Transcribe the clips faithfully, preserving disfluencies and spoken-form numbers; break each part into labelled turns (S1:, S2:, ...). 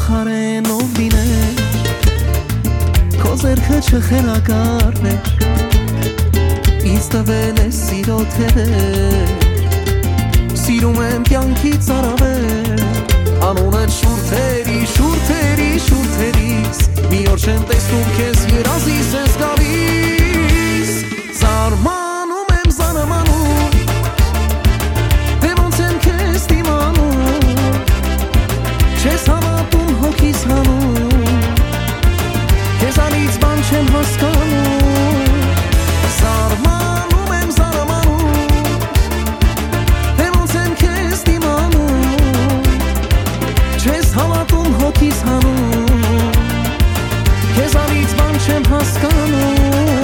S1: փոխարենով լիներ քո ձեռքը չխելագարներ ինձ տվել ես սիրո թևեր սիրում եմ կյանքից առավել անունդ շուրթերի շուրթերի շուրթերիս մի օր չեմ տեսնում քեզ երազիս ես գալիս զարմանում եմ զարմանում դե ոնց եմ քեզ դիմանում չես հավատում հոգիս հանում քեզանից բան չեմ հասկանում զարմանում եմ զարմանում դե ոնց եմ քեզ դիմանում չես հավատում հոգիս հանում քեզանից բան չեմ հասկանում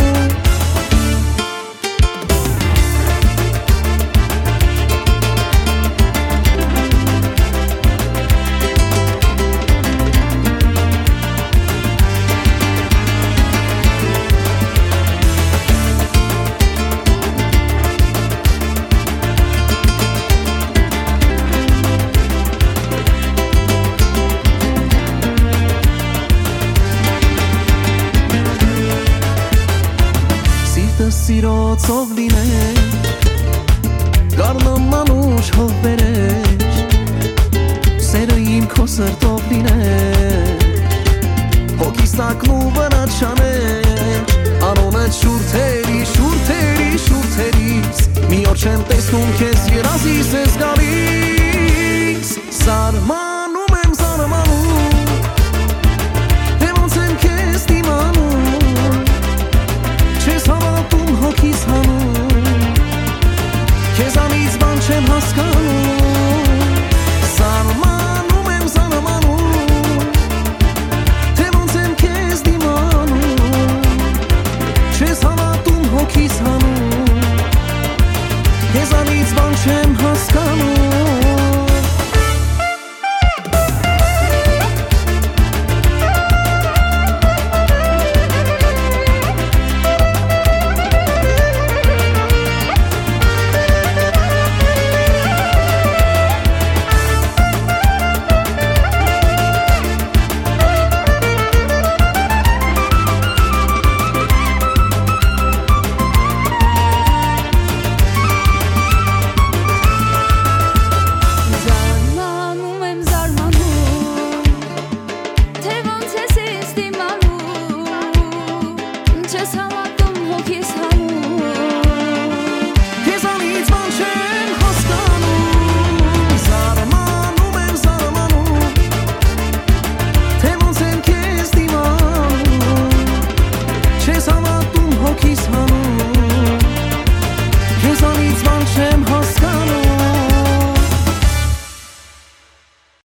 S1: սիրո ծով լիներ գարնան ուշ հով բերեր սերը իմ քո սրտով լիներ հոգիս տակն ու վրա չաներ անոնդ շուրթերի շուրթերի շուրթերիս մի օր չեմ տեսնում քեզ երազիս ես գալիս զարմանում